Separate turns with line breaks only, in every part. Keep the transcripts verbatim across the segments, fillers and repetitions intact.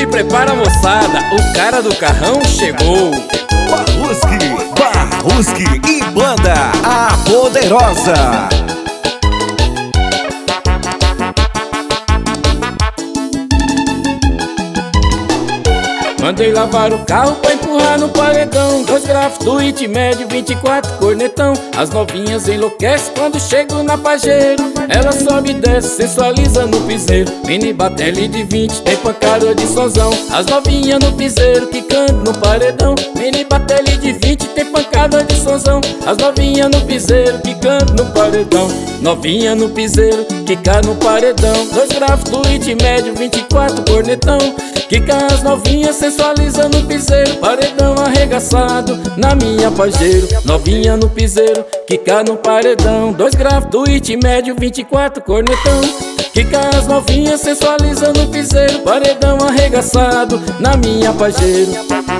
prepara, moçada, o cara do carrão chegou.
Barruski, Barruski e Banda A Poderosa.
Mandei lavar o carro pra empurrar no paredão. Dois grafos, tweet médio, vinte e quatro cornetão. As novinhas enlouquecem quando chego na Pajero. Ela sobe e desce, sensualiza no piseiro. Mini Batelli de vinte, tem pancada de sonzão. As novinhas no piseiro, quicando no paredão. Mini Batelli de vinte, tem pancada de sonzão. As novinhas no piseiro, quicando no paredão. Novinha no piseiro, quica no paredão. Dois grafos, tweet médio, vinte e quatro cornetão. Quica as novinhas, sensualiza no piseiro. Paredão arregaçado na minha Pajero. Novinha no piseiro, quica no paredão. Dois grafos, tweet médio, vinte e quatro cornetão. Quica as novinhas, sensualiza no piseiro. Paredão arregaçado na minha Pajero.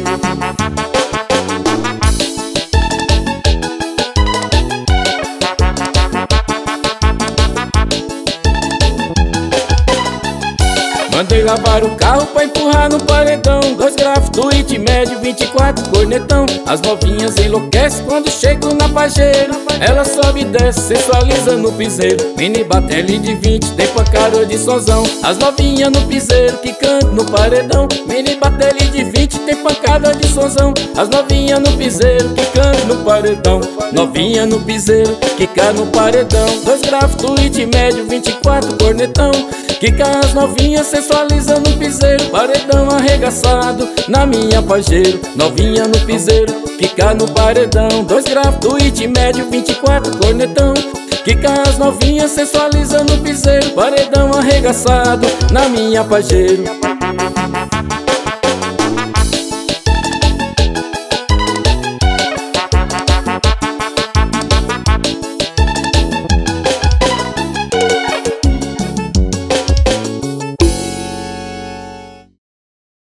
Mandei lavar o carro pra empurrar no paredão. Dois grafos, tweet médio, vinte e quatro cornetão. As novinhas enlouquecem quando chego na Pajero. Ela sobe e desce, sensualiza no piseiro. Mini Batelli de vinte, tem pancada de sonzão. As novinhas no piseiro, quicando no paredão. Mini Batelli de vinte, tem pancada de sonzão. As novinhas no piseiro, quicando no paredão. Novinha no piseiro, quica no paredão. Dois grafos, tweet médio, vinte e quatro cornetão. Quica as novinhas, sensualiza no piseiro. Paredão arregaçado na minha Pajero. Novinha no piseiro, quica no paredão. Dois grafos, tweet médio, vinte e quatro cornetão. Quica as novinhas, sensualiza no piseiro. Paredão arregaçado na minha Pajero.